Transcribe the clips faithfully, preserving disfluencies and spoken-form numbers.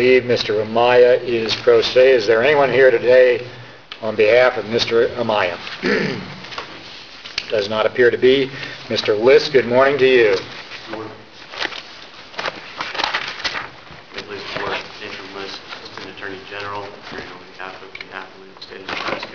believe Mister Amaya is pro se. Is there anyone here today on behalf of Mister Amaya? Does not appear to be. Mister List, good morning to you. Good morning. Please report, Nathan List, Assistant Attorney General, appearing on behalf of the applicant, the state of Nebraska.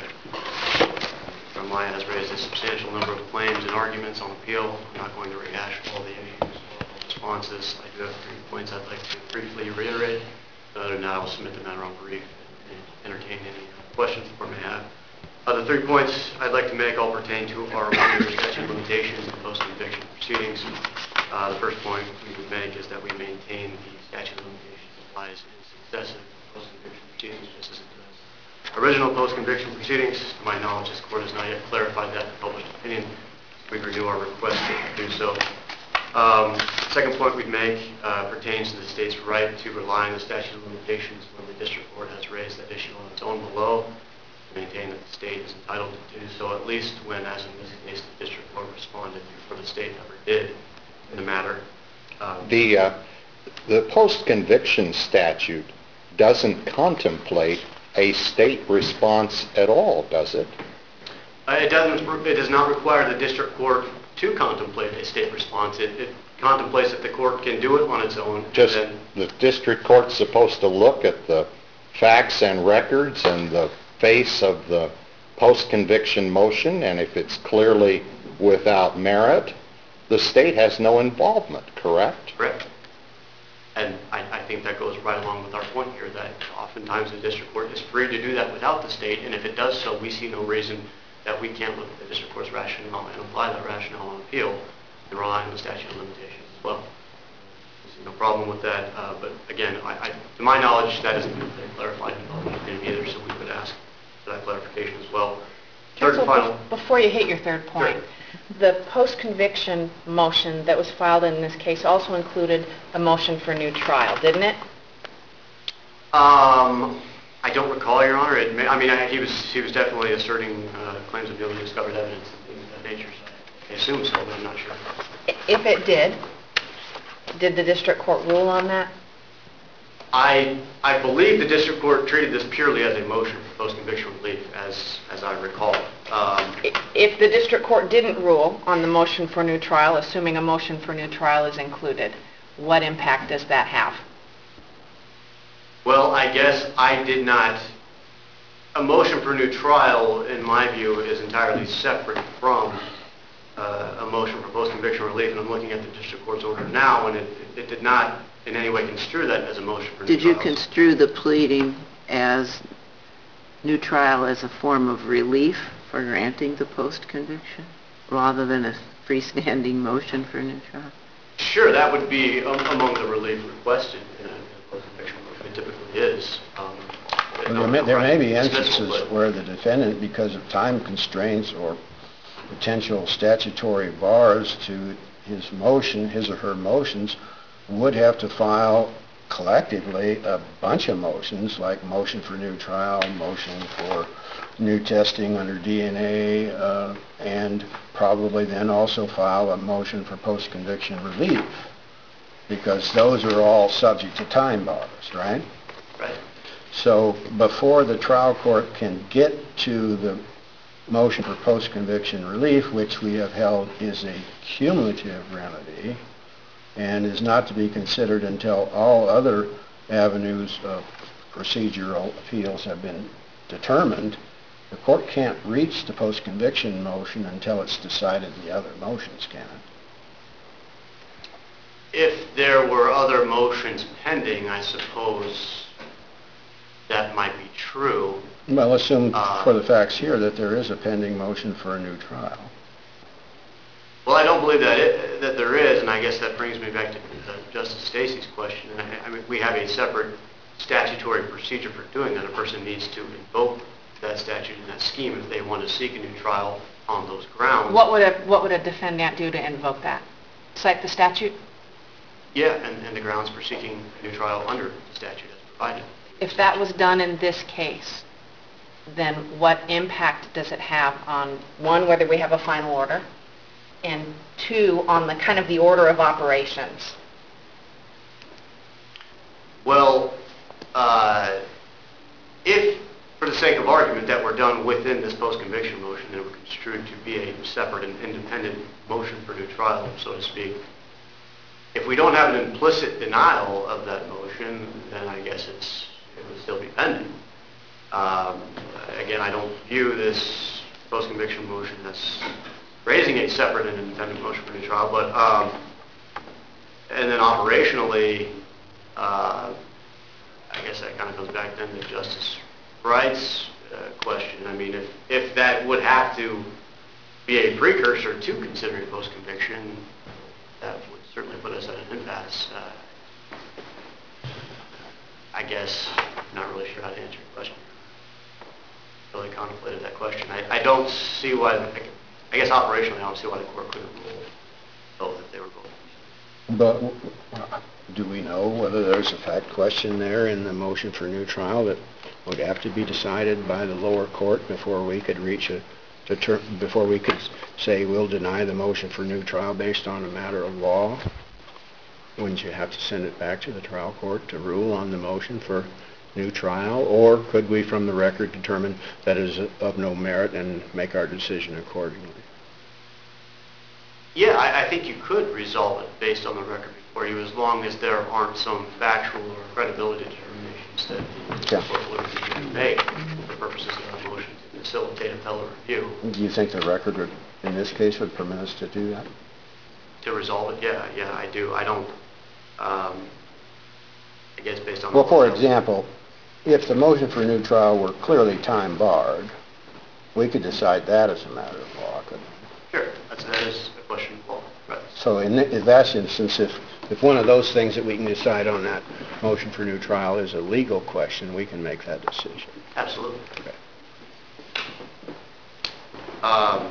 Mister Amaya has raised a substantial number of claims and arguments on appeal. I'm not going to rehash all the issues or responses. I do have three points I'd like to briefly reiterate. Other than that, I will submit the matter on brief and entertain any questions the court may have. Uh, the three points I'd like to make all pertain to our one-year statute of limitations and post-conviction proceedings. Uh, the first point we would make is that we maintain the statute of limitations applies in successive post-conviction proceedings just as it does original post-conviction proceedings. To my knowledge, this court has not yet clarified that in published opinion. We renew our request to do so. Um, second point we'd make uh, pertains to the state's right to rely on the statute of limitations when the district court has raised that issue on its own below. Maintain that the state is entitled to do so, at least when, as in this case, the district court responded before the state ever did in the matter. Um, the uh, the post-conviction statute doesn't contemplate a state response at all, does it? Uh, it doesn't. It does not require the district court to contemplate a state response. It, it contemplates that the court can do it on its own. Just and then, the district court's supposed to look at the facts and records and the face of the post-conviction motion, and if it's clearly without merit, the state has no involvement, correct? Correct. And I, I think that goes right along with our point here that oftentimes the district court is free to do that without the state, and if it does so, we see no reason that we can't look at the district court's rationale and apply that rationale on appeal and rely on the statute of limitations as well. There's no problem with that, uh, but again, I, I, to my knowledge, that isn't been clarified in public opinion either, so we would ask for that clarification as well. Third Counsel, and final. Before you hit your third point, Sure. The post-conviction motion that was filed in this case also included a motion for new trial, didn't it? Um, I don't recall, Your Honor. It may, I mean, I, he was he was definitely asserting uh, claims of newly discovered evidence and things of that nature. So I assume so, but I'm not sure. If it did, did the district court rule on that? I I believe the district court treated this purely as a motion for post-conviction relief, as as I recall. Um, if the district court didn't rule on the motion for new trial, assuming a motion for new trial is included, what impact does that have? Well, I guess I did not. A motion for new trial, in my view, is entirely separate from uh, a motion for post-conviction relief, and I'm looking at the district court's order now, and it, it, it did not in any way construe that as a motion for new trial. Did you construe the pleading as new trial as a form of relief for granting the post-conviction rather than a freestanding motion for a new trial? Sure, that would be um, among the relief requested in a post-conviction motion. It typically is. Um, well, there, may, there may be instances where the defendant, because of time constraints or potential statutory bars to his motion, his or her motions, would have to file collectively a bunch of motions, like motion for new trial, motion for new testing under D N A, uh, and probably then also file a motion for post-conviction relief, because those are all subject to time bars, right? Right. So before the trial court can get to the motion for post-conviction relief, which we have held is a cumulative remedy and is not to be considered until all other avenues of procedural appeals have been determined, the court can't reach the post-conviction motion until it's decided the other motions, can it? If there were other motions pending, I suppose that might be true. Well, assume uh, for the facts here that there is a pending motion for a new trial. Well, I don't believe that it, that there is, and I guess that brings me back to uh, Justice Stacey's question. I, I mean, we have a separate statutory procedure for doing that. A person needs to invoke that statute and that scheme if they want to seek a new trial on those grounds. What would a what would a defendant do to invoke that? Cite the statute? Yeah, and, and the grounds for seeking a new trial under the statute as provided. If that was done in this case, then what impact does it have on, one, whether we have a final order, and two, on the kind of the order of operations? Well, uh, if, for the sake of argument, that we're done within this post-conviction motion, and it were construed to be a separate and independent motion for new trial, so to speak, if we don't have an implicit denial of that motion, then I guess it's, it would still be pending. Um, again, I don't view this post-conviction motion as raising a separate and independent motion for new trial, but, um, and then operationally, uh, I guess that kind of goes back then to Justice Wright's uh, question. I mean, if, if that would have to be a precursor to considering post-conviction, that would certainly put us at an impasse. Uh, I guess I'm not really sure how to answer your question. Really contemplated that question. I, I don't see why, I guess operationally, I don't see why the court couldn't rule both if they were both. But do we know whether there's a fact question there in the motion for new trial that would have to be decided by the lower court before we could reach a, deter before we could say we'll deny the motion for new trial based on a matter of law? Wouldn't you have to send it back to the trial court to rule on the motion for new trial? Or could we, from the record, determine that it is of no merit and make our decision accordingly? Yeah, I, I think you could resolve it based on the record before you, as long as there aren't some factual or credibility determinations that the Yeah. court would need to make for purposes of the motion to facilitate appellate review. Do you think the record would, in this case, would permit us to do that? To resolve it, yeah, yeah, I do. I don't, um, I guess based on... Well, for example, if the motion for new trial were clearly time barred, we could decide that as a matter of law, couldn't we? Sure, that's, that is a question of law, right. So in, th in that instance, if, if one of those things that we can decide on that motion for new trial is a legal question, we can make that decision. Absolutely. Okay. Um,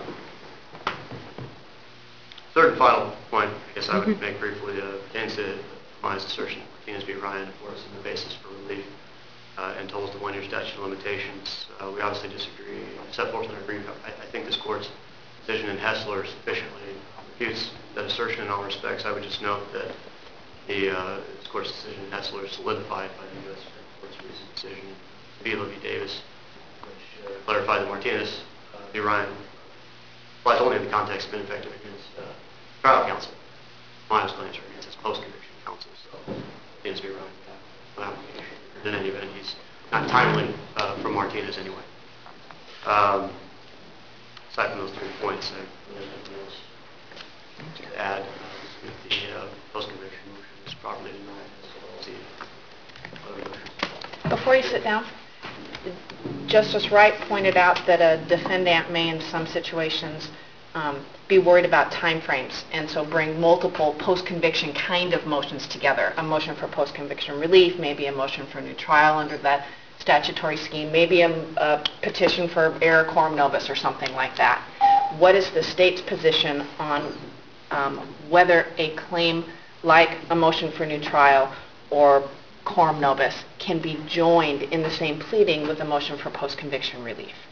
third and final point, I guess I would make briefly, uh, pertains to Ryan's assertion that Martinez v. Ryan affords the basis for relief uh, and tolls the one-year statute of limitations. Uh, we obviously disagree. Set forth in our brief, I, I think this court's decision in Hessler sufficiently refutes that assertion in all respects. I would just note that the uh, this court's decision in Hessler is solidified by the U S Supreme Court's recent decision, Vila v. Davis, which uh, clarified that Martinez uh, v. Ryan applies only in the context of ineffective against uh, trial counsel. Miles claims are against his post-conviction counsel, so Martinez v. Ryan no application. In any event, he's not timely uh, from Martinez anyway. Um, aside from those three points, I really have nothing else to add. Uh, if the uh, post-conviction motion is properly denied, as well as the other motions. Before you sit down, Justice Wright pointed out that a defendant may in some situations um, be worried about timeframes and so bring multiple post-conviction kind of motions together. A motion for post-conviction relief, maybe a motion for a new trial under that statutory scheme, maybe a, a petition for error quorum nobis or something like that. What is the state's position on um, whether a claim like a motion for new trial or quorum nobis can be joined in the same pleading with a motion for post-conviction relief?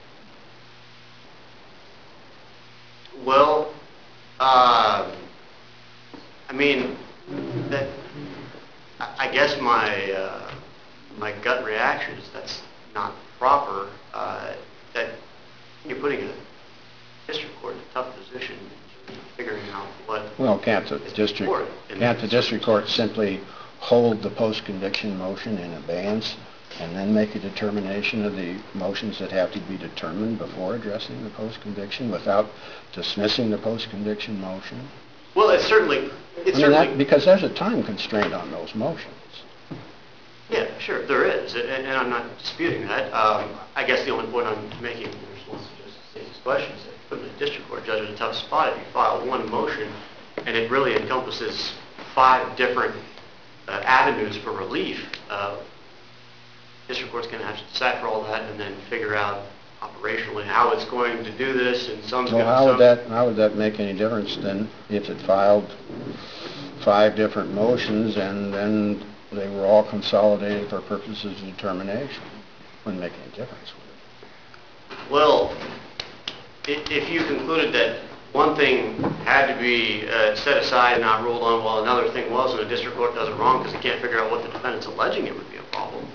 Well, uh, I mean, that, I guess my uh, my gut reaction is that's not proper. Uh, that you're putting a district court in a tough position, figuring out what. Well, can't the district can't the district court simply hold the post-conviction motion in abeyance and then make a determination of the motions that have to be determined before addressing the post-conviction without dismissing the post-conviction motion? Well, it's certainly, it's I mean, certainly... that, because there's a time constraint on those motions. Yeah, sure, there is, and, and I'm not disputing that. Um, I guess the only point I'm making in response to Justice Stacy's question is that you put the district court judge in a tough spot if you file one motion and it really encompasses five different uh, avenues for relief. Uh, district court's going to have to decipher all that and then figure out operationally how it's going to do this, and some... Well, how would that, how would that make any difference then if it filed five different motions and then they were all consolidated for purposes of determination? Wouldn't make any difference, would it? Well, i- if you concluded that one thing had to be uh, set aside and not ruled on while another thing was, and the district court does it wrong because it can't figure out what the defendant's alleging, it would be a problem.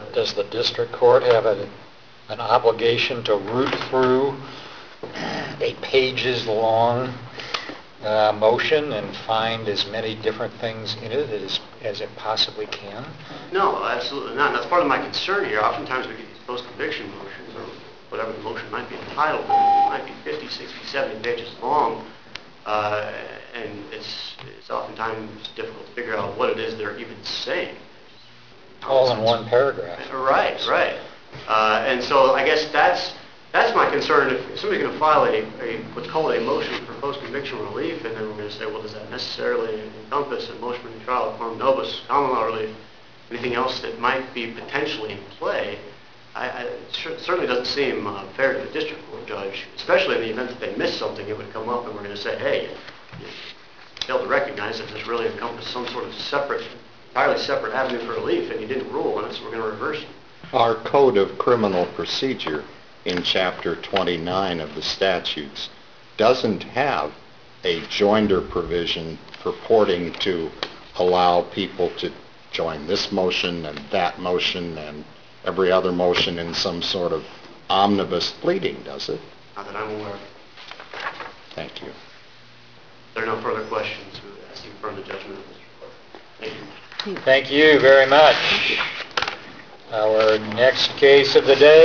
does the district court have a, an obligation to root through a pages-long uh, motion and find as many different things in it as, as it possibly can? No, absolutely not. That's part of my concern here. Oftentimes we get these post-conviction motions, or whatever the motion might be entitled, it might be fifty, sixty, seventy pages long, uh, and it's, it's oftentimes difficult to figure out what it is they're even saying. All in one paragraph. Right, right. Uh, and so I guess that's that's my concern. If somebody's going to file a, a what's called a motion for post-conviction relief, and then we're going to say, well, does that necessarily encompass a motion for new trial, quorum nobis, common law relief, anything else that might be potentially in play? I, I, it certainly doesn't seem uh, fair to the district court judge, especially in the event that they miss something. It would come up, and we're going to say, hey, you, you failed to recognize that this really encompassed some sort of separate, entirely separate avenue for relief, and you didn't rule on it, so we're going to reverse it. Our Code of Criminal Procedure in Chapter twenty-nine of the statutes doesn't have a joinder provision purporting to allow people to join this motion and that motion and every other motion in some sort of omnibus pleading, does it? Not that I'm aware of. Thank you. If there are no further questions, we would ask you to confirm the judgment of the district court. Thank you. Thank you very much. Our next case of the day